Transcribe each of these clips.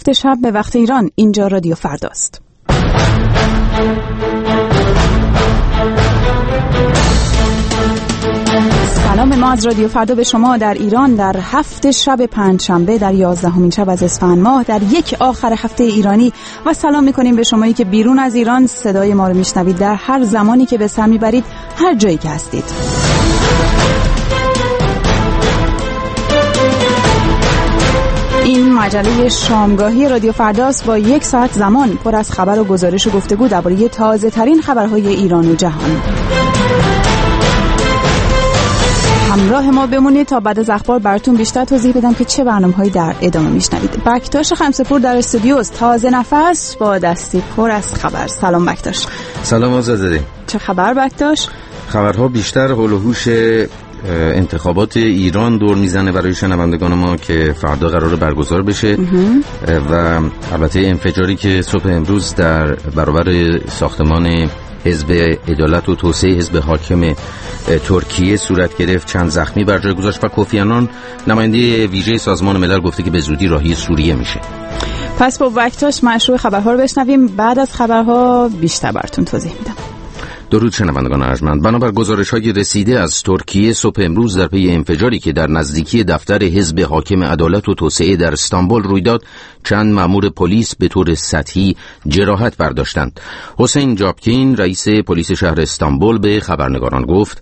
7 شب به وقت ایران. اینجا رادیو فرداست. سلام، ما از رادیو فردا به شما در ایران در 7 شب پنجشنبه در 11مین شب از اسفند ماه در یک آخر هفته ایرانی و سلام می‌کنیم به شمایی که بیرون از ایران صدای ما رو میشنوید در هر زمانی که به سر میبرید، هر جایی که هستید. این مجله شامگاهی رادیو فرداست با 1 ساعت زمان پر از خبر و گزارش و گفتگو درباره تازه‌ترین خبرهای ایران و جهان. همراه ما بمونید تا بعد از اخبار براتون بیشتر توضیح بدم که چه برنامه‌هایی در ادامه میشنوید. بکتاش خمسه‌پور در استودیوست، تازه نفس با دستی پر از خبر. سلام بکتاش. سلام آزاده. چه خبر بکتاش؟ خبرها بیشتر حول و حوش انتخابات ایران دور میزنه برای شنوندگان ما که فردا قراره برگزار بشه و البته انفجاری که صبح امروز در برابر ساختمان حزب عدالت و توسعه حزب حاکم ترکیه صورت گرفت، چند زخمی بر جای گذاشت و کوفی عنان نماینده ویژه سازمان ملل گفته که به زودی راهی سوریه میشه. پس با وقتاش مشروع خبرها رو بشنویم، بعد از خبرها بیشتر براتون توضیح میدم. درود شنوندگان ارجمند. بنابر گزارش‌های رسیده از ترکیه صبح امروز در پی انفجاری که در نزدیکی دفتر حزب حاکم عدالت و توسعه در استانبول روی داد، چند مأمور پلیس به طور سطحی جراحت برداشتند. حسین جابکین رئیس پلیس شهر استانبول به خبرنگاران گفت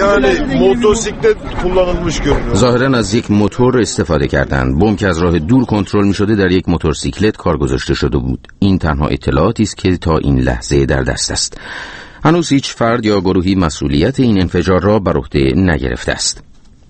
ظاهراً از یک موتور استفاده کردند. بمب که از راه دور کنترل می‌شده در یک موتورسیکلت کار گذاشته شده بود. این تنها اطلاعاتی است که تا این لحظه در دست است. هنوز هیچ فرد یا گروهی مسئولیت این انفجار را بر عهده نگرفته است.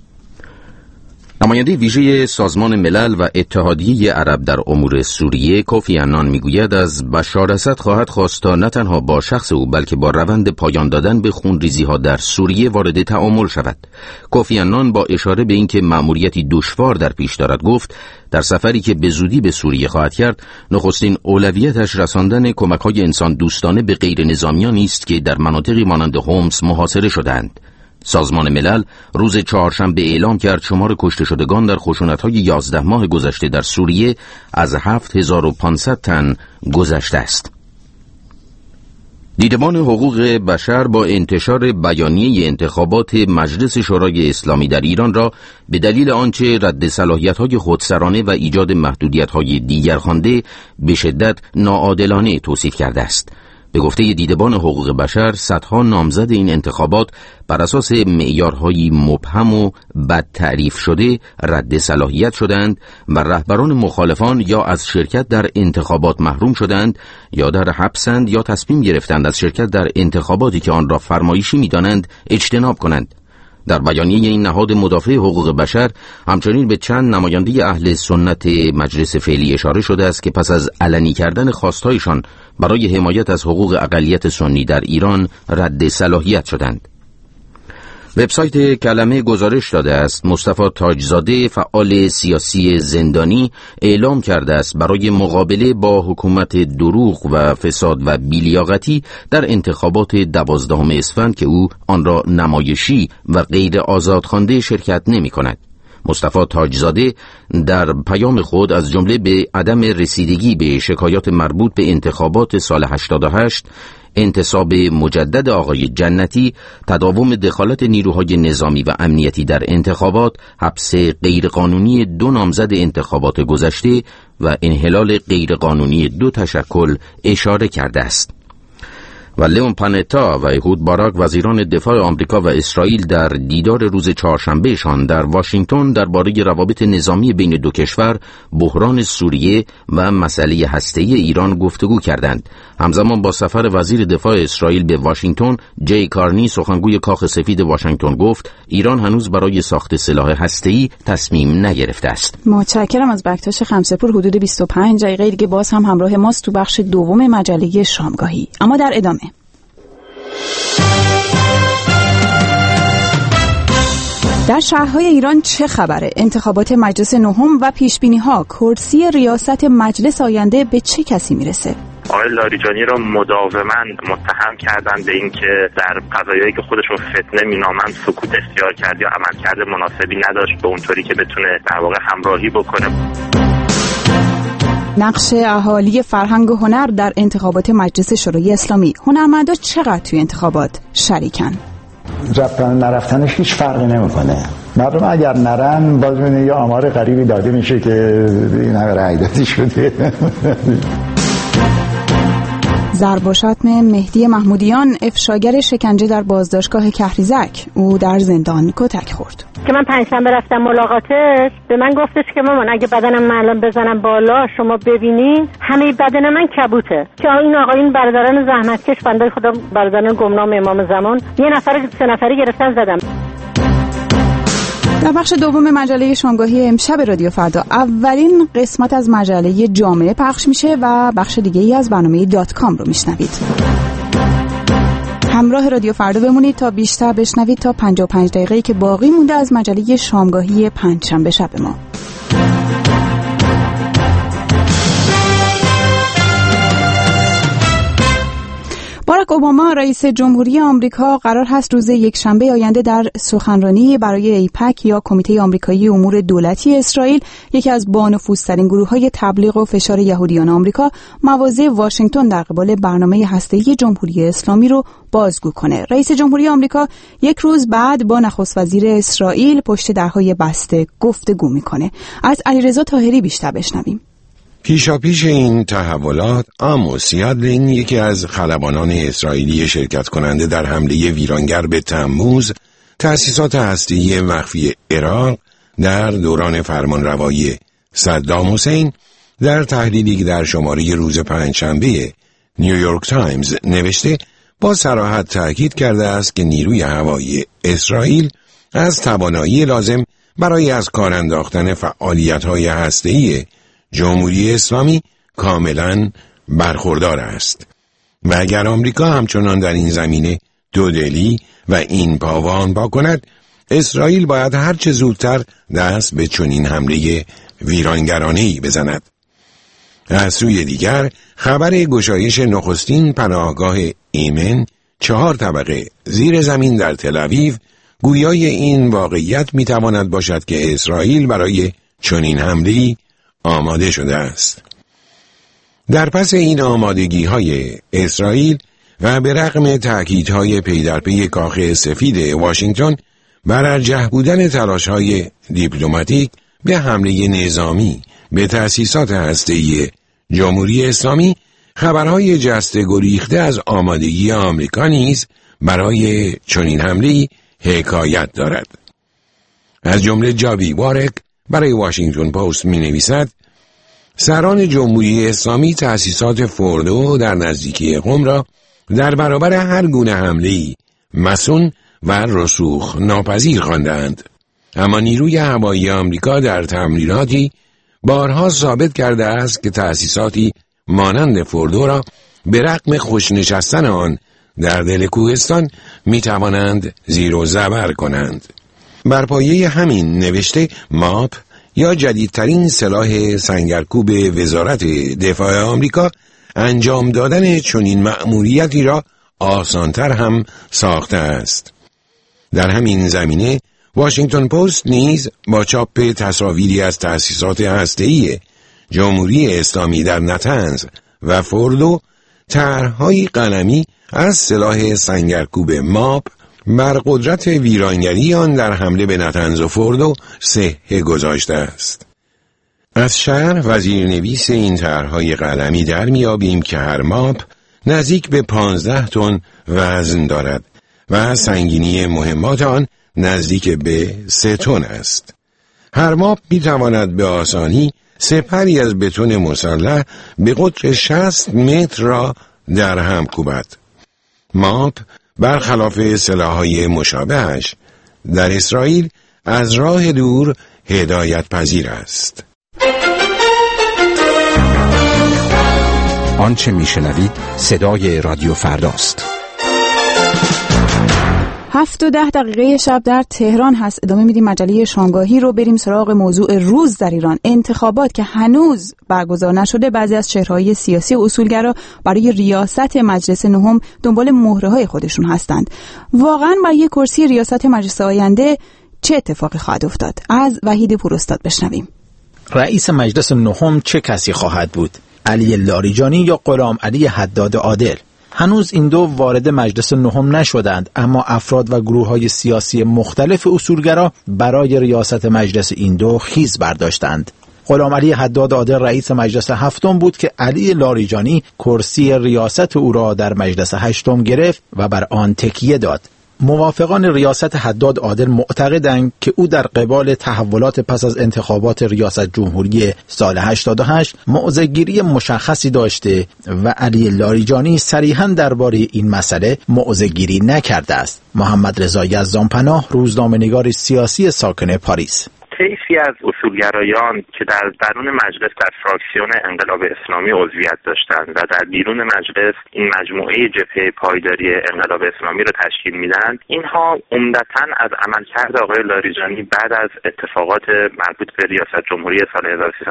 نماینده ویژه سازمان ملل و اتحادیه عرب در امور سوریه کوفی عنان میگوید از بشار اسد خواهد خواست تا نه تنها با شخص او بلکه با روند پایان دادن به خونریزی‌ها در سوریه وارد تعامل شود. کوفی عنان با اشاره به اینکه مأموریتی دشوار در پیش دارد گفت در سفری که به زودی به سوریه خواهد کرد، نخستین اولویتش رساندن کمک‌های انسان دوستانه به غیر نظامیانی است که در مناطقی مانند هومس محاصره شدند. سازمان ملل روز چهارشنبه اعلام کرد شمار کشته شدگان در خشونت‌های 11 ماه گذشته در سوریه از 7500 تن گذشته است. دیدبان حقوق بشر با انتشار بیانیه انتخابات مجلس شورای اسلامی در ایران را به دلیل آنچه رد صلاحیت‌های خودسرانه و ایجاد محدودیت‌های دیگر خوانده به شدت ناعادلانه توصیف کرده است. به گفته دیدبان حقوق بشر، صدها نامزد این انتخابات بر اساس معیارهای مبهم و بد تعریف شده رد صلاحیت شدند و رهبران مخالفان یا از شرکت در انتخابات محروم شدند یا در حبسند یا تصمیم گرفتند از شرکت در انتخاباتی که آن را فرمایشی می‌دانند اجتناب کنند. در بیانیه این نهاد مدافع حقوق بشر همچنین به چند نماینده اهل سنت مجلس فعلی اشاره شده است که پس از علنی کردن خواستهایشان برای حمایت از حقوق اقلیت سنی در ایران رد صلاحیت شدند. وبسایت کلمه گزارش داده است مصطفی تاجزاده، فعال سیاسی زندانی، اعلام کرده است برای مقابله با حکومت دروغ و فساد و بی‌لیاقتی در انتخابات 12 اسفند که او آن را نمایشی و غیر آزاد خوانده شرکت نمی کند. مصطفی تاجزاده در پیام خود از جمله به عدم رسیدگی به شکایات مربوط به انتخابات سال 88، انتصاب مجدد آقای جنتی، تداوم دخالت نیروهای نظامی و امنیتی در انتخابات، حبس غیرقانونی 2 نامزد انتخابات گذشته و انحلال غیرقانونی 2 تشکل اشاره کرده است. و لئون پانتا و احود باراک وزیران دفاع آمریکا و اسرائیل در دیدار روز چهارشنبهشان در واشنگتن درباره روابط نظامی بین دو کشور، بحران سوریه و مسئله هسته‌ای ایران گفتگو کردند. همزمان با سفر وزیر دفاع اسرائیل به واشنگتن، جی کارنی سخنگوی کاخ سفید واشنگتن گفت ایران هنوز برای ساخت سلاح هسته‌ای تصمیم نگرفته است. متشکرم از بکتاش خمسه‌پور. حدود 25 دقیقه دیگه باز هم همراه ماست تو بخش دوم مجله شامگاهی. اما در ادامه در شهرهای ایران چه خبره؟ انتخابات مجلس نهم و پیشبینی‌ها، کرسی ریاست مجلس آینده به چه کسی میرسه؟ آقای لاریجانی را مداوما متهم کردن به اینکه در قضایایی که خودش رو فتنه مینامند سکوت اختیار کرد یا عملکرد مناسبی نداشت به اونطوری که بتونه در واقع همراهی بکنه. نقش اهالی فرهنگ و هنر در انتخابات مجلس شورای اسلامی. هنرمندا چقدر توی انتخابات شریکن؟ رفتن نرفتنش هیچ فرقی نمیکنه. مردم اگر نرن باز می‌بینی یه آمار غریبی داده میشه که این همه رأی داده شده. ضرب و شتم مهدی محمودیان، افشاگر شکنجه در بازداشتگاه کهریزک. او در زندان کتک خورد. که من پنجشنبه رفتم ملاقاتش، به من گفتش که مامان اگه بدنم معلم بزنم بالا شما ببینین همه بدن من کبوته. که این آقایون برادران زحمتکش بنده خدا، برادران گمنام امام زمان، یه نفر 3 نفری گرفتن زدم. در بخش دوم مجله شامگاهی امشب رادیو فردا اولین قسمت از مجله جامعه پخش میشه و بخش دیگه ای از برنامه .com رو میشنوید. همراه رادیو فردا بمونید تا بیشتر بشنوید تا 55 دقیقه‌ای که باقی مونده از مجله شامگاهی پنجشنبه شب ما. باراک اوباما رئیس جمهوری آمریکا قرار هست روز یکشنبه آینده در سخنرانی برای ایپک یا کمیته آمریکایی امور دولتی اسرائیل، یکی از بانفوذترین گروه‌های تبلیغ و فشار یهودیان آمریکا، مواضع واشنگتن در قبال برنامه هسته‌ای جمهوری اسلامی رو بازگو کنه. رئیس جمهوری آمریکا یک روز بعد با نخست وزیر اسرائیل پشت درهای بسته گفتگو میکنه. از علیرضا طاهری بیشتر بشنویم. پیشاپیش این تحولات، آموس یادلین، یکی از خلبانان اسرائیلی شرکت کننده در حمله ویرانگر به تموز تأسیسات هسته‌ای مخفی عراق در دوران فرمانروایی صدام حسین، در تحلیلی که در شماره روز پنجشنبه نیویورک تایمز نوشته، با صراحت تأکید کرده است که نیروی هوایی اسرائیل از توانایی لازم برای از کار انداختن فعالیت‌های هسته‌ای جمهوری اسلامی کاملا برخوردار است و اگر آمریکا همچنان در این زمینه دودلی و این پا و آن پا کند، اسرائیل باید هرچه زودتر دست به چنین حمله ویرانگرانه‌ای بزند. از سوی دیگر خبر گشایش نخستین پناهگاه ایمن 4 طبقه زیر زمین در تل‌آویو گویای این واقعیت میتواند باشد که اسرائیل برای چنین حمله‌ای آماده شده است. در پس این آمادگی‌های اسرائیل و به رغم تأکیدهای پی در پی کاخ سفید واشنگتن بر ارجح بودن تلاش‌های دیپلماتیک به حمله نظامی به تأسیسات هسته‌ای جمهوری اسلامی، خبرهای جسته گریخته از آمادگی آمریکا نیز برای چنین حمله‌ای حکایت دارد. از جمله جاوی وارک برای واشنگتن پست می نویسد: سران جمهوری اسلامی تأسیسات فوردو در نزدیکی قم را در برابر هر گونه حمله‌ای مصون و رسوخ ناپذیر خواندند. اما نیروی هوایی آمریکا در تمریناتی بارها ثابت کرده است که تأسیساتی مانند فوردو را به رغم خوشنشستن آن در دل کوهستان می توانند زیر و زبر کنند. بر پایه همین نوشته، ماپ یا جدیدترین سلاح سنگرکوب وزارت دفاع آمریکا انجام دادن چنین مأموریتی را آسانتر هم ساخته است. در همین زمینه واشنگتن پست نیز با چاپ تصاویری از تأسیسات هسته‌ای جمهوری اسلامی در نتنز و فوردو طرح‌های قلمی از سلاح سنگرکوب ماپ بر قدرت ویرانگری آن در حمله به نتنز و فوردو صحه گذاشته است. از شرح وزیرنویس این طرح‌های قلمی در میابیم که هر ماپ نزدیک به 15 تن وزن دارد و سنگینی مهمات آن نزدیک به 3 تن است. هر ماپ میتواند به آسانی سپری از بتون مسلح به قطر 60 متر را در هم کوبد. ماپ برخلاف سلاح‌های مشابهش در اسرائیل از راه دور هدایت پذیر است. آنچه میشنوید صدای رادیو فرداست. 7:10 شب در تهران هست. ادامه میدیم مجله شامگاهی رو. بریم سراغ موضوع روز در ایران. انتخابات که هنوز برگزار نشده، بعضی از چهره‌های سیاسی و اصولگرا برای ریاست مجلس نهم دنبال مهره‌های خودشون هستند. واقعاً برای کرسی ریاست مجلس آینده چه اتفاقی خواهد افتاد؟ از وحید پوراستاد بشنویم. رئیس مجلس نهم چه کسی خواهد بود؟ علی لاریجانی یا غلام علی حداد عادل؟ هنوز این دو وارد مجلس نهم نشدند، اما افراد و گروه‌های سیاسی مختلف اصولگرا برای ریاست مجلس این دو خیز برداشتند. غلام علی حداد عادل رئیس مجلس هفتم بود که علی لاریجانی کرسی ریاست او را در مجلس هشتم گرفت و بر آن تکیه داد. موافقان ریاست حداد عادل معتقدند که او در قبال تحولات پس از انتخابات ریاست جمهوری سال 88 موضع‌گیری مشخصی داشته و علی لاریجانی صریحاً درباره این مسئله موضع‌گیری نکرده است. محمد رضا یزدانپناه، روزنامه‌نگار سیاسی ساکن پاریس: طیفی از اصولگرایان که در درون مجلس در فراکسیون انقلاب اسلامی عضویت داشتند و در بیرون مجلس این مجموعه جبهه پایداری انقلاب اسلامی را تشکیل میدن، اینها عمدتاً از عملکرد آقای لاریجانی بعد از اتفاقات مربوط به ریاست جمهوری سال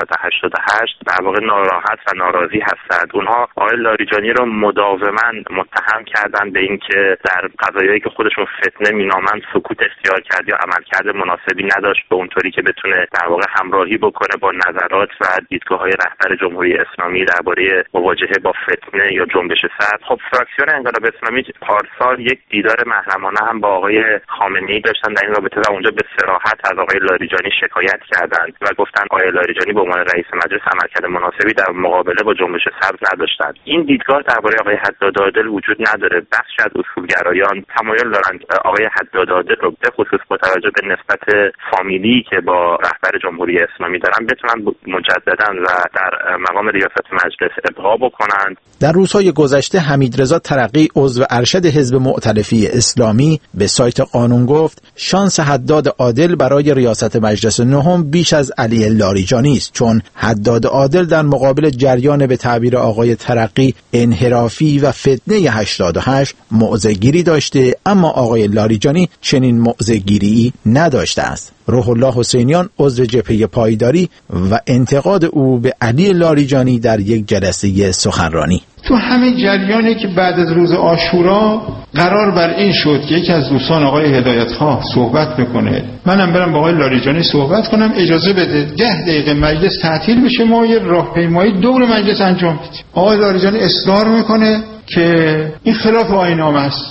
1388 در واقع ناراحت و ناراضی هستند. اونها آقای لاریجانی را مداوما متهم کردند به اینکه در قضایایی که خودشون فتنه مینامند سکوت اختیار کرد یا عملکرد مناسبی نداشت به اونطوری که بتونه در واقع همراهی بکنه با نظرات و دیدگاه‌های رهبر جمهوری اسلامی درباره مواجهه با فتنه یا جنبش سرد. خب فراکسیون انقلاب اسلامی پارسال یک دیدار محرمانه هم با آقای خامنه‌ای داشتن در این رابطه و اونجا به صراحت از آقای لاریجانی شکایت کردند و گفتن آقای لاریجانی به عنوان رئیس مجلس عملکرد مناسبی در مقابله با جنبش سبز نداشتند. این دیدگاه درباره آقای حداد عادل وجود نداره. بخش از اصولگرایان تمایل دارند آقای حداد عادل رو به خصوص با توجه به نسبت فامیلی که با رهبر جمهوری اسلامی دارن بتونن مجددا و در مقام ریاست مجلس ابقا بکنند. در روزهای گذشته حمیدرضا ترقی عضو ارشد حزب مؤتلفه اسلامی به سایت قانون گفت شانس حداد عادل برای ریاست مجلس نهم بیش از علی لاریجانی است، چون حداد عادل در مقابل جریان به تعبیر آقای ترقی انحرافی و فتنه 88 موضع‌گیری داشته، اما آقای لاریجانی چنین موضع‌گیری نداشته است. روح الله حسینیان عضو جبهه پایداری و انتقاد او به علی لاریجانی در یک جلسه سخنرانی: تو همه جریانی که بعد از روز عاشورا قرار بر این شد که یکی از دوستان آقای هدایت‌خواه صحبت بکنه، منم برم با آقای لاریجانی صحبت کنم، اجازه بده 10 دقیقه مجلس تعطیل بشه، ما یه راهپیمایی دور مجلس انجام بدیم. آقای لاریجانی اصرار میکنه که این خلاف آیین‌نامه است.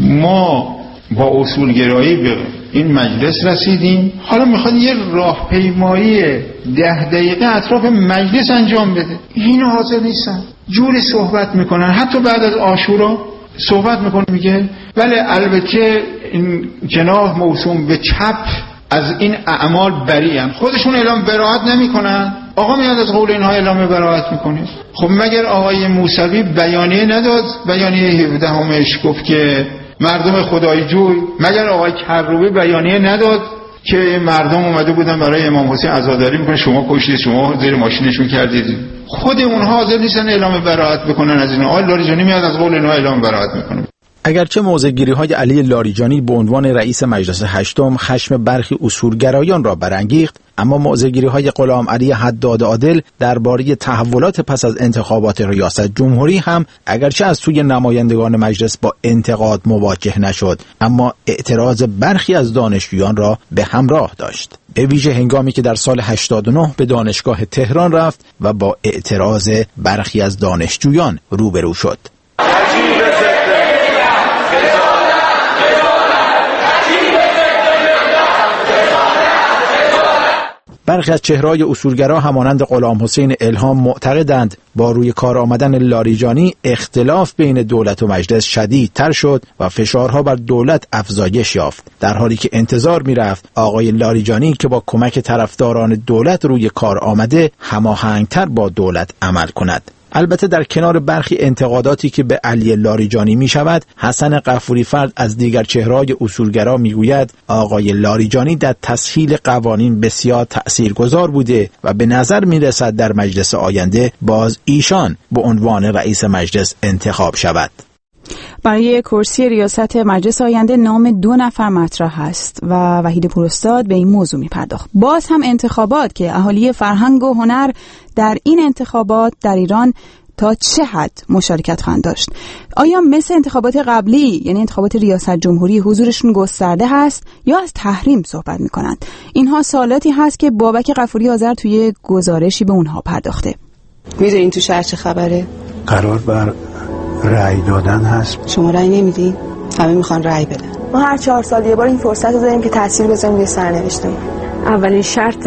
ما با اصولگرایی به این مجلس رسیدیم، حالا میخواد یه راهپیمایی 10 دقیقه اطراف مجلس انجام بده. اینو حاضر نیستن، جوری صحبت میکنن. حتی بعد از عاشورا صحبت میکنه میگه بله البته این جناح موسوم به چپ از این اعمال بریئن. خودشون اعلام براءت نمیکنن، آقا میاد از قول اینها اعلام براءت میکنه. خب مگر آقای موسوی بیانیه نداد؟ بیانیه 17 گفت که مردم خدای جوی. مگر آقای کروبی بیانیه نداد که مردم اومده بودن برای امام حسین عزاداری میکنن، شما کشتید، شما زیر ماشینشون کردید؟ خود اونها حاضر نیستن اعلام براءت بکنن از این. آقای لاریجانی میاد از قول اینها اعلام براءت میکنه. اگرچه موضع‌گیری‌های علی لاریجانی به عنوان رئیس مجلس هشتم خشم برخی اصولگرایان را برانگیخت، اما موضع‌گیری‌های غلام علی حداد عادل درباره تحولات پس از انتخابات ریاست جمهوری هم اگرچه از سوی نمایندگان مجلس با انتقاد مواجه نشد، اما اعتراض برخی از دانشجویان را به همراه داشت، به ویژه هنگامی که در سال 89 به دانشگاه تهران رفت و با اعتراض برخی از دانشجویان روبرو شد. برخی از چهره‌های اصولگرا همانند غلام حسین الهام معتقدند با روی کار آمدن لاریجانی اختلاف بین دولت و مجلس شدیدتر شد و فشارها بر دولت افزایش یافت، در حالی که انتظار می‌رفت آقای لاریجانی که با کمک طرفداران دولت روی کار آمده هماهنگتر با دولت عمل کند. البته در کنار برخی انتقاداتی که به علی لاریجانی می شود، حسن غفوری فرد از دیگر چهره‌های اصولگرا می گوید آقای لاریجانی در تسهیل قوانین بسیار تأثیرگذار بوده و به نظر می رسد در مجلس آینده باز ایشان به عنوان رئیس مجلس انتخاب شود. برای کرسی ریاست مجلس آینده نام 2 نفر مطرح است و وحید پوراستاد به این موضوع می‌پرداخت. باز هم انتخابات که اهالی فرهنگ و هنر در این انتخابات در ایران تا چه حد مشارکت خواهند داشت؟ آیا مثل انتخابات قبلی یعنی انتخابات ریاست جمهوری حضورشون گسترده هست یا از تحریم صحبت میکنند؟ اینها سوالاتی هست که بابک غفوری آذر توی گزارشی به اونها پرداخته. میدونین تو شهر چه خبره؟ قرار بر رأی دادن هست. شما رأی نمیدین؟ همه میخوان رأی بدن. ما هر 4 سال یه بار این فرصت رو داریم که تاثیر بذاریم روی سرنوشتمون. اولین شرط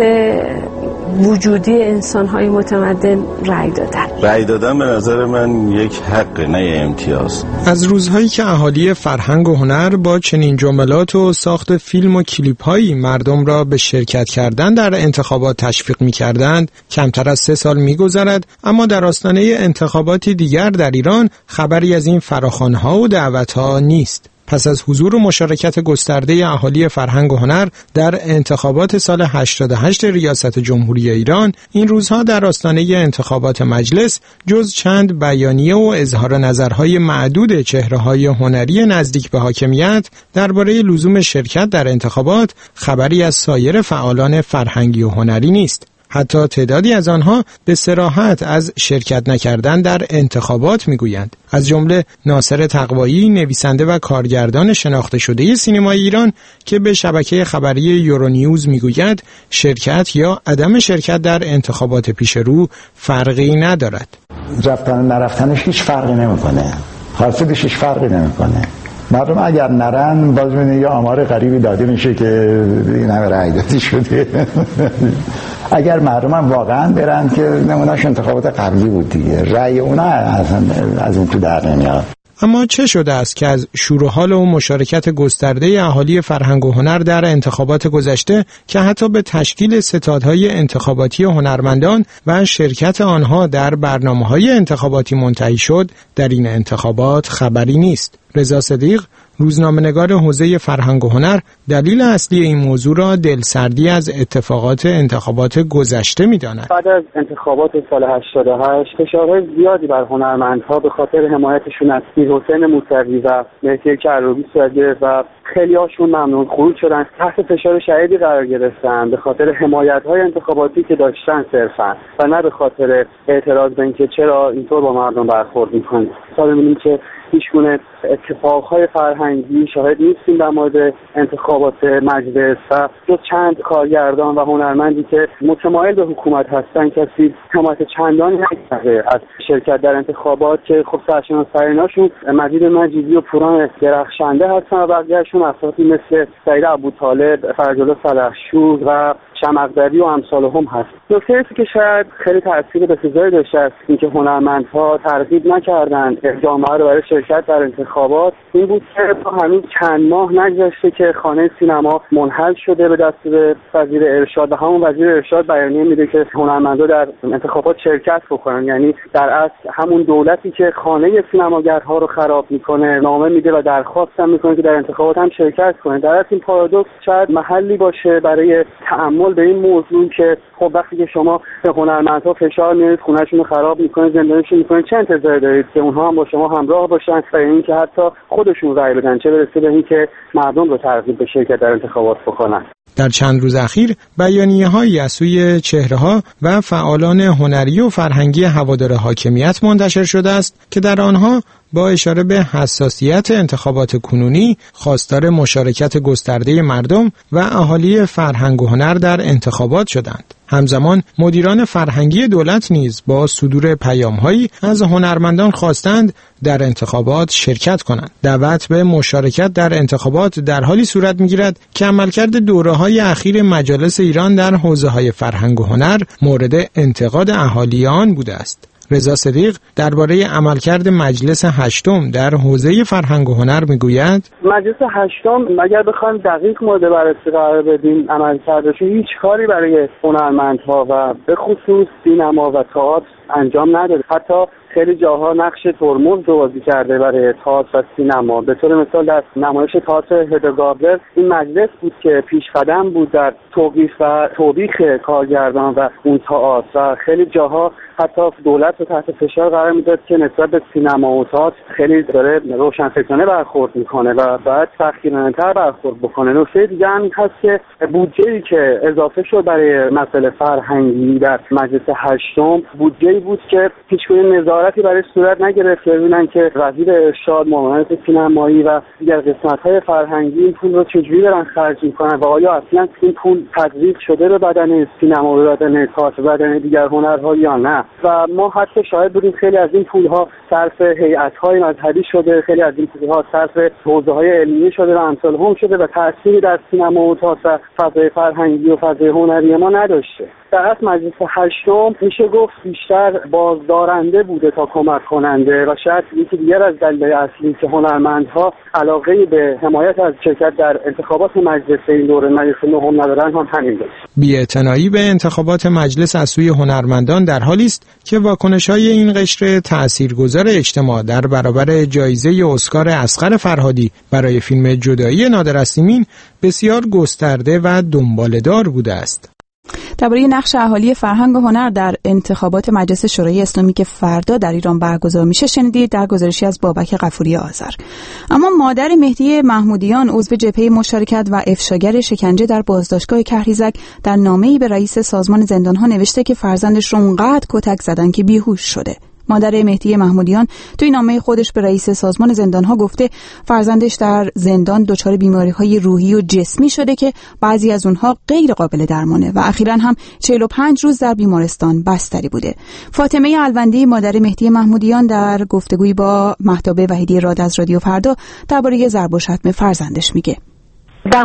وجودی انسان‌های متمدن رأی دادن به نظر من یک حق نه امتیاز. از روزهایی که اهالی فرهنگ و هنر با چنین جملات و ساخت فیلم و کلیپ‌هایی مردم را به شرکت کردن در انتخابات تشویق می‌کردند کمتر از 3 سال می‌گذرد، اما در آستانه انتخاباتی دیگر در ایران خبری از این فراخوان‌ها و دعوت‌ها نیست. پس از حضور و مشارکت گسترده اهالی فرهنگ و هنر در انتخابات سال 88 ریاست جمهوری ایران، این روزها در آستانه انتخابات مجلس جز چند بیانیه و اظهار نظرهای معدود چهره‌های هنری نزدیک به حاکمیت درباره لزوم شرکت در انتخابات خبری از سایر فعالان فرهنگی و هنری نیست. حتی تعدادی از آنها به صراحت از شرکت نکردن در انتخابات میگویند. از جمله ناصر تقوایی، نویسنده و کارگردان شناخته شده سینمای ایران که به شبکه خبری یورونیوز میگوید شرکت یا عدم شرکت در انتخابات پیش رو فرقی ندارد. رفتن نرفتنش هیچ فرقی نمیکنه. حاصلش هیچ فرقی نمیکنه. مردم اگر نرن باز می‌بینید یه آمار غریبی داده میشه که این همه رأی دادی شده. اگر مردم هم واقعا برن که نمونهش انتخابات قبلی بود دیگه، رأی اونا از اون تو در نمیاد. اما چه شده است که از شور و حال و مشارکت گسترده اهالی فرهنگ و هنر در انتخابات گذشته که حتی به تشکیل ستادهای انتخاباتی هنرمندان و شرکت آنها در برنامه‌های انتخاباتی منتهی شد، در این انتخابات خبری نیست؟ رضا صدیق، روزنامه‌نگار حوزه فرهنگ و هنر، دلیل اصلی این موضوع را دلسردی از اتفاقات انتخابات گذشته می‌داند. بعد از انتخابات سال 88 فشارهای زیادی بر هنرمندها به خاطر حمایتشون از حسین موسوی و مهدی کروبی صورت گرفت و خیلی هاشون ممنون خروج شدن، تحت فشار شدیدی قرار گرفتن به خاطر حمایت‌های انتخاباتی که داشتن صرفاً و نه به خاطر اعتراض به اینکه چرا اینطور با مردم برخورد می‌کنید. مثلا می‌بینیم که هیچگونه اتفاقهای فرهنگی شاهد نیستیم در مورد انتخابات مجلس و جز چند کارگردان و هنرمندی که متمایل به حکومت هستن کسی حمایت چندانی نکرده از شرکت در انتخابات که خب سرشناس‌تریناشون مجید مجیدی و پوران درخشنده هستن و بقیه‌شون افرادی مثل سعید ابوطالب، فرج‌الله سلحشور و شمقدری و امثالهم هست. نکته‌ای که شاید خیلی تأثیر بسزایی داشته است اینکه هنرمندها ترغیب نکردن جامعه رو برای شرکت در انتخابات این بود که هنوز چند ماه نگذشته که خانه سینما منحل شده به دست وزیر ارشاد و همون وزیر ارشاد بیانیه میده که هنرمندا در انتخابات شرکت بکنن، یعنی در اصل همون دولتی که خانه سینماگرها رو خراب میکنه نامه میده و درخواست هم میکنه که در انتخابات هم شرکت کنه. در اصل این پارادوکس شاید محلی باشه برای تأمل به این موضوع که خب وقتی که شما به هنرمندها فشار میارید خونه‌شون رو خراب میکنید زندانشون میکنید چه انتظاری دارید که اونها هم با شما همراه باشن و اینکه حتی خودشون رأی بدن، چه برسه به اینکه مردم رو ترغیب به شرکت در انتخابات بکنن. در چند روز اخیر بیانیه‌هایی از سوی چهره‌ها و فعالان هنری و فرهنگی هوادار حاکمیت منتشر شده است که در آنها با اشاره به حساسیت انتخابات کنونی خواستار مشارکت گسترده مردم و اهالی فرهنگ و هنر در انتخابات شدند. همزمان مدیران فرهنگی دولت نیز با صدور پیام‌هایی از هنرمندان خواستند در انتخابات شرکت کنند. دعوت به مشارکت در انتخابات در حالی صورت می‌گیرد که عملکرد دوره‌های اخیر مجالس ایران در حوزه‌های فرهنگ و هنر مورد انتقاد اهالی آن بوده است. رضا صدیق درباره عملکرد مجلس هشتم در حوزه فرهنگ و هنر میگوید مجلس هشتم اگر بخوایم دقیق مورد بررسی قرار بدیم عملکردش هیچ کاری برای هنرمندها و به خصوص سینما و تئاتر انجام نداده. حتی خیلی جاها نقش ترمز رو بازی کرده برای تئاتر و سینما. به طور مثال در نمایش تئاتر هدگابلر این مجلس بود که پیشقدم بود در توقیف و توبیخ کارگردان و اون تئاتر و خیلی جاها حتی دولت رو تحت فشار قرار میداد که نسبت به سینما و تئاتر خیلی داره روشنفکرانه برخورد میکنه و باید سختگیرانه‌تر برخورد بکنه. نکته دیگه هم هست که بودجه‌ای که اضافه شد برای مسائل فرهنگی در مجلس هشتم بودجه جایی بود که هیچگونه نظارتی برای صورت نگرفت، ببینن که وزیر ارشاد، معاونت سینمایی و دیگر قسمت‌های فرهنگی این پول رو چجوری دارن خرج می‌کنن و آیا اصلا این پول تدریج شده به بدن سینما، به بدن تئاتر، به بدن دیگر هنرها یا نه. و ما حتی شاهد بودیم خیلی از این پول‌ها صرف هیئت‌های مذهبی شده، خیلی از این پول‌ها صرف حوزه‌های علمی شده و امثال هم شده و تأثیری در سینما و تئاتر، فضای فرهنگی و فضای هنری ما نداشته. در اصل مجلس هشتم میشه گفت بیشتر بازدارنده بوده تا کمک کننده و شاید یکی دیگر از دلایل اصلی که هنرمندها علاقه به حمایت از شرکت در انتخابات مجلس این دوره مجلس نهم ندارن هم همین است. بی‌اعتنایی به انتخابات مجلس از سوی هنرمندان در حالی است که واکنش‌های این قشر تاثیرگذار اجتماع در برابر جایزه اسکار اصغر فرهادی برای فیلم جدایی نادر از سیمین بسیار گسترده و دنباله‌دار بوده است. درباره نقش اهالی فرهنگ و هنر در انتخابات مجلس شورای اسلامی که فردا در ایران برگزار میشه شنیدید در گزارشی از بابک غفوری آذر. اما مادر مهدی محمودیان عضو جبهه مشارکت و افشاگر شکنجه در بازداشتگاه کهریزک در نامه‌ای به رئیس سازمان زندان‌ها نوشته که فرزندش رو اونقدر کتک زدن که بیهوش شده. مادر مهدی محمودیان توی نامه خودش به رئیس سازمان زندان‌ها گفته فرزندش در زندان دچار بیماری‌های روحی و جسمی شده که بعضی از اونها غیر قابل درمانه و اخیراً هم 45 روز در بیمارستان بستری بوده. فاطمه الوندی مادر مهدی محمودیان در گفتگویی با مهتاب وحیدی راد از رادیو فردا درباره ضرب و شتم فرزندش میگه. 10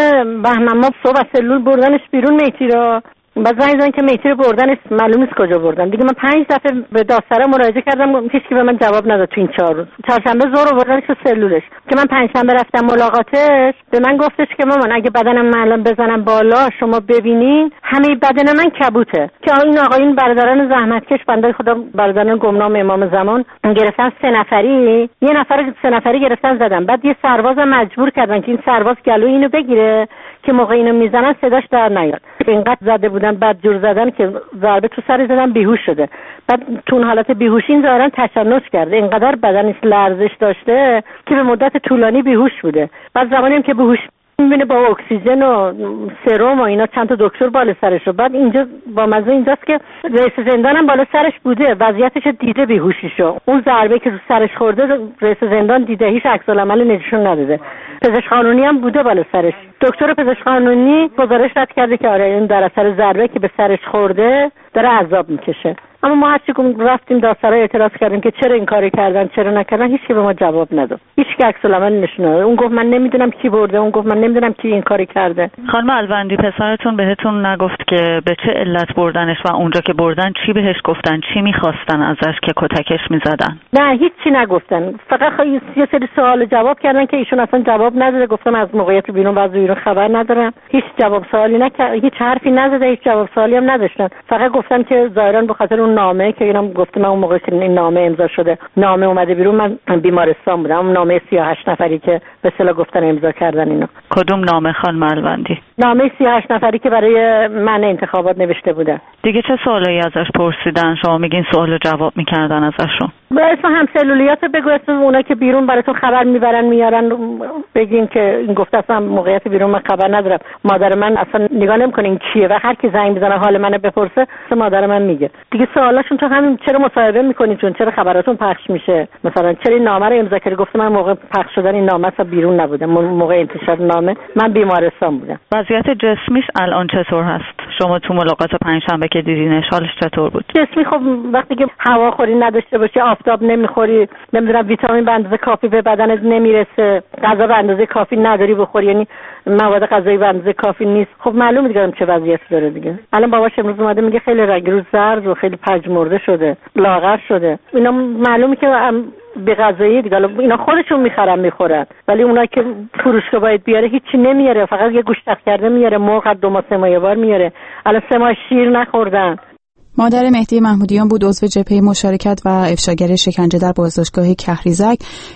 بهمن ما صبح از سلول بردنش بیرون مهدی را، بعد زنگ زدن که مهدی رو بردنش معلوم نیست کجا بردن. دیگه من 5 دفعه به دادسرا مراجعه کردم، هیچ کی به من جواب نداد تو این 4 روز. چهارشنبه ظهر بردنش تو سلولش که من پنجشنبه رفتم ملاقاتش، به من گفتش که مامان اگه بدنم معلوم بزنم بالا شما ببینین همه بدن من کبوته. که این آقایون برادران زحمتکش بنده خدا برادران گمنام امام زمان گرفتن 3 نفری، یه نفر 3 نفری گرفتن زدن. بعد یه سربازم مجبور کردن که این سرباز گلوی اینو بگیره که موقع اینو میزنن صداش در نیاد. اینقدر زده بودن بعد جور زدن که ضربه تو سر زدن بیهوش شده. بعد تو اون حالت بیهوشی ظاهرا تشنج کرده، اینقدر بدنش لرزش داشته که به مدت طولانی بیهوش بوده. بعد زمانی هم که بیهوش میبینه با اکسیژن و سرم و اینا چند تا دکتر بالا سرش رو. بعد اینجا با مزه اینجاست که رئیس زندان هم بالا سرش بوده، وضعیتش دیده بیهوشیشو. اون ضربه که رو سرش خورده رئیس زندان دیده، هیچ عکس العمل نشون نداده. پزشک قانونی هم بوده بالا سرش. دکتر پزشک قانونی گزارش رد کرده که آره این در اثر ضربه که به سرش خورده داره عذاب میکشه. اما ما هرچی رفتیم دادسرا اعتراض کردیم که چرا این کاری کردن چرا نکردن، هیچ کی به ما جواب نداد. هیچ کی عکس العمل نشون نداد. اون گفت من نمیدونم کی برده، اون گفت من نمیدونم کی این کاری کرده. خانم الوندی پسرتون بهتون نگفت که به چه علت بردنش و اونجا که بردن چی بهش گفتن، چی میخواستن ازش که کتکش میزدن؟ نه هیچ چی نگفتن، فقط یه سری سوال جواب کردن که ایشون اصلا جواب نداده. گفتم از موقعیت بیرون و از بیرون خبر ندارم. هیچ جواب سوالی نکرد، هیچ حرفی نزده، هیچ جواب سوالی هم نداشتن. فقط گفتن که ظاهرا به خاطر اون نامه که اینم گفته من اون موقع که این نامه امضا شده، نامه اومده بیرون، من بیمارستان بودم. اون نامه 38 نفری که به اصطلاح گفتن امضا کردن اینو. کدوم نامه خانم الوندی؟ نامه 38 نفری که برای من انتخابات نوشته بودن. دیگه چه سوالی ازش پرسیدن؟ شما میگین سوال جواب میکردن ازشون؟ به اسم همسلولیات بگو، اسم اونا که بیرون براتون خبر میبرن میارن بگین که این گفته اصلا موقعیت بیرون من خبر ندارم. مادر من اصلا نگاه نمیکنه این کیه و هر کی زنگ بزنه حال منو بپرسه مادر من میگه. دیگه سوالاشون تو همین چرا مصاحبه میکنین، چون چرا خبراتون پخش میشه، مثلا چرا این نامه رو امضا کردی؟ گفتم من موقع پخش شدن این نامه اصلا بیرون نبودم، موقع انتشار نامه من بیمارستان بودم. وضعیت جسمیش الان چطور هست؟ شما تو ملاقات پنجشنبه که دیدینش حالش چطور بود؟ جسمی خب وقتی که هواخوری نداشته باشی، آفتاب نمیخوری، نمیدونم ویتامین به اندازه کافی به بدنت نمیرسه، غذا به اندازه کافی نداری بخوری، یعنی مواد غذایی به اندازه کافی نیست، خب معلومه دیگه چه وضعیتی داره دیگه. الان باباش امروز اومده میگه خیلی رنگ روز زرد و خیلی پژمرده شده، لاغر شده. اینا معلومه که به غذایی دیگه اینا خودشون میخرن میخورن، ولی اونایی که فروشگاه باید بیاره هیچی نمیاره، فقط یه گوشت کرده میاره، مرغ 2 ماه 3 ماه یه بار میاره. الان 3 ماه شیر نخوردن. مادر مهدی محمودیان بود عضو جبهه مشارکت و افشاگر شکنجه در بازداشتگاه کهریزک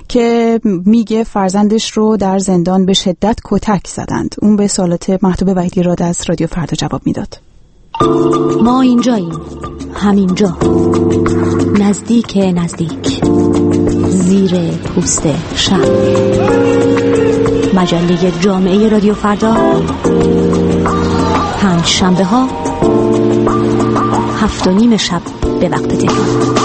که میگه فرزندش رو در زندان به شدت کتک زدند. اون به سوالات مهتاب وحیدی راد از رادیو فردا جواب میداد. ما اینجاییم، همینجا، نزدیک زیر پوست شب. مجله جامعه رادیو فردا، پنج شنبه ها 7:30 شب. به وقت تهران.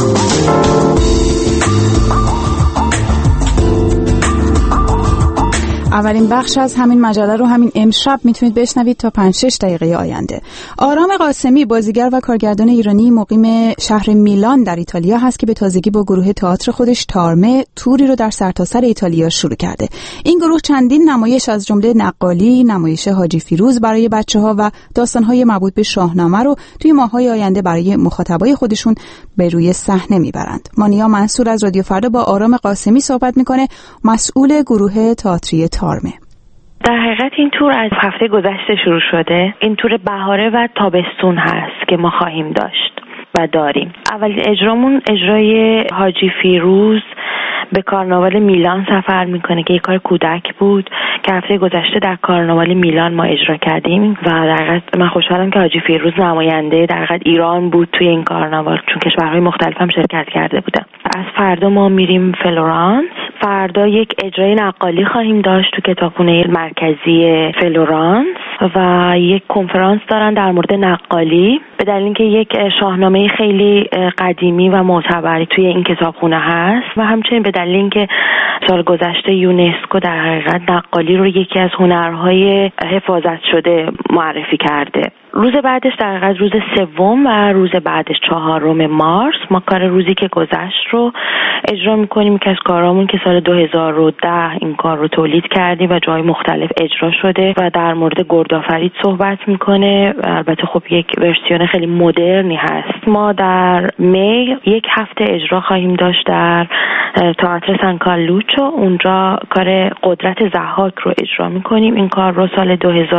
اولین بخش از همین مجله رو همین امشب میتونید بشنوید تا 5-6 دقیقه آینده. آرام قاسمی بازیگر و کارگردان ایرانی مقیم شهر میلان در ایتالیا هست که به تازگی با گروه تئاتر خودش تارمه توری رو در سرتاسر ایتالیا شروع کرده. این گروه چندین نمایش از جمله نقالی، نمایش حاجی فیروز برای بچه‌ها و داستان‌های مربوط به شاهنامه رو توی ماه‌های آینده برای مخاطبای خودشون به روی صحنه میبرند. مانیا منصور از رادیو فردا با آرام قاسمی صحبت میکنه، مسئول گروه تئاتری تارمه. در حقیقت این تور از هفته گذشته شروع شده. این تور بهاره و تابستون هست که ما خواهیم داشت و داریم. اولین اجرامون اجرای حاجی فیروز به کارناوال میلان سفر میکنه که یک کار کودک بود که هفته گذشته در کارناوال میلان ما اجرا کردیم و در حقیقت من خوشحالم که حاجی فیروز نماینده در حقیقت ایران بود توی این کارناوال، چون کشورهای مختلف هم شرکت کرده بودن. از فردا ما میریم فلورانس. فردا یک اجرای نقالی خواهیم داشت تو کتابخونه مرکزی فلورانس و یک کنفرانس دارن در مورد نقالی به دلیل اینکه یک شاهنامه خیلی قدیمی و معتبری توی این کتابخونه هست و همچنین به دلیل اینکه سال گذشته یونسکو در حقیقت نقالی رو یکی از هنرهای حفاظت شده معرفی کرده. روز بعدش در حقیقت روز سوم و روز بعدش 4 مارس ما کار روزی که گذشت رو اجرا میکنیم که از کارامون که سال 2010 این کار رو تولید کردیم و جای مختلف اجرا شده و در مورد گردآفرید صحبت میکنه. البته خب یک ورسیون خیلی مدرنی هست. ما در می یک هفته اجرا خواهیم داشت در تئاتر سن کارلوچو. اونجا کار قدرت ضحاک رو اجرا میکنیم. این کار رو سال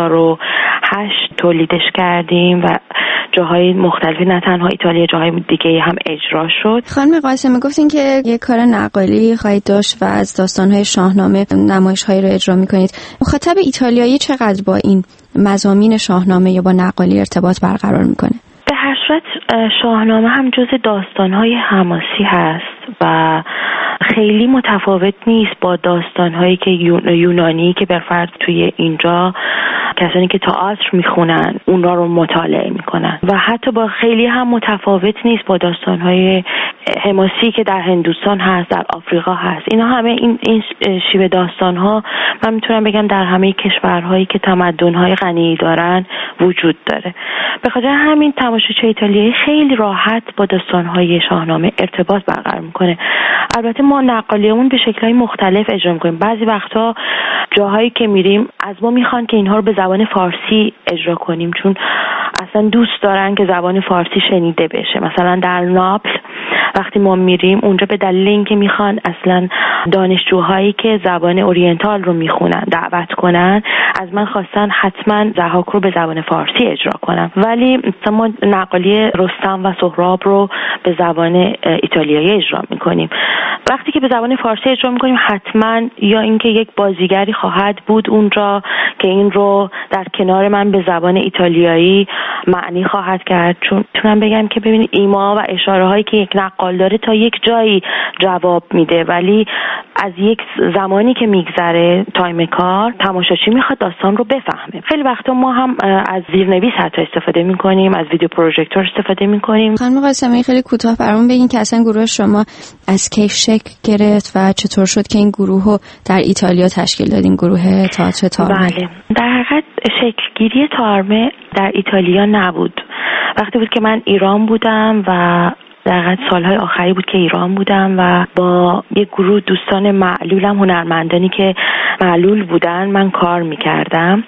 2008 تولیدش کردیم و جاهای مختلفی نه تنها ایتالیا جاهای دیگه هم اجرا شد. خانم قاسمی گفتین که یک کار نقالی خواهید داشت و از داستان‌های شاهنامه نمایش‌هایی رو اجرا می‌کنید. مخاطب ایتالیایی چقدر با این مضامین شاهنامه یا با نقالی ارتباط برقرار می‌کنه؟ به هر صورت شاهنامه هم جز داستان‌های حماسی هست و خیلی متفاوت نیست با داستان‌هایی که یونانی که به فرض توی اینجا کسانی که تئاتر میخونن اونا رو مطالعه میکنن و حتی با خیلی هم متفاوت نیست با داستان‌های حماسی که در هندوستان هست، در آفریقا هست. اینا همه این شیوه داستان‌ها من میتونم بگم در همه کشورهایی که تمدن‌های غنی دارن وجود داره. به خاطر همین تماشاچی ایتالیایی خیلی راحت با داستان‌های شاهنامه ارتباط برقرار میکنه. البته ما نقالیمون به شکل‌های مختلف اجرا می‌کنیم. بعضی وقتا جاهایی که میریم از ما میخوان که اینها رو به زبان فارسی اجرا کنیم، چون اصلا دوست دارن که زبان فارسی شنیده بشه. مثلا در ناپل وقتی ما میریم اونجا به دلیل اینکه میخوان اصلا دانشجوهایی که زبان اورینتال رو میخونن دعوت کنن، از من خواستن حتما ضحاک رو به زبان فارسی اجرا کنم. ولی مثلا ما نقالی رستم و سهراب رو به زبان ایتالیایی اجرا میکنیم. وقتی که به زبان فارسی اجرا میکنیم حتما یا اینکه یک بازیگری خواهد بود اونجا که این رو در کنار من به زبان ایتالیایی معنی خواهد کرد. چون میتونم بگم که ببینید ایما و اشاره هایی که یک نقال داره تا یک جایی جواب میده، ولی از یک زمانی که میگذره تایم کار تماشاچی میخواد داستان رو بفهمه. خیلی وقتا ما هم از زیرنویس حتی استفاده میکنیم، از ویدیو پروژکتور استفاده میکنیم. خانم قاسمی خیلی کوتاه برامون بگین که اصلا گروه شما از کی شکل گرفت و چطور شد که این گروه رو در ایتالیا تشکیل دادین، گروه تئاتر تارمه؟ بله، در حقیقت شکلگیری تارمه در ایتالیا نبود. وقتی بود که من ایران بودم و در حقیقت سالهای آخری بود که ایران بودم و با یک گروه دوستان معلولم، هنرمندانی که معلول بودن، من کار میکردم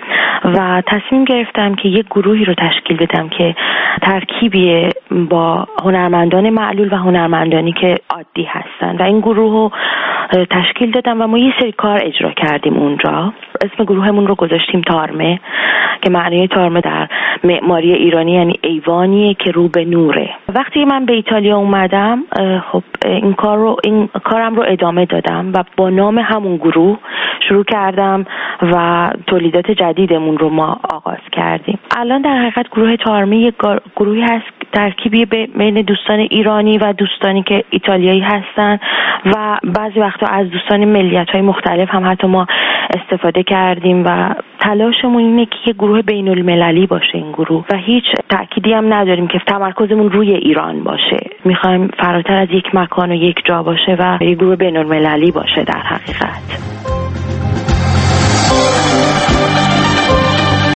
و تصمیم گرفتم که یک گروهی رو تشکیل بدم که ترکیبی با هنرمندان معلول و هنرمندانی که عادی هستن و این گروه رو تشکیل دادم و ما یه سری کار اجرا کردیم اونجا. اسم گروهمون رو گذاشتیم تارمه که معنی تارمه در معماری ایرانی یعنی ایوانیه که رو به نوره. وقتی من به ایتالیا اومدم خب این کارم رو ادامه دادم و با نام همون گروه شروع کردم و تولیدات جدیدمون رو ما آغاز کردیم. الان در حقیقت گروه تارمه یک گروهی هست ترکیبی بین دوستان ایرانی و دوستانی که ایتالیایی هستن و بعضی وقتا از دوستان ملیت‌های مختلف هم حتی ما استفاده کردیم و تلاشمون اینه که یه گروه بین‌المللی باشه این گروه و هیچ تأکیدی هم نداریم که تمرکزمون روی ایران باشه. میخوایم فراتر از یک مکان و یک جا باشه و یه گروه بین‌المللی باشه در حقیقت.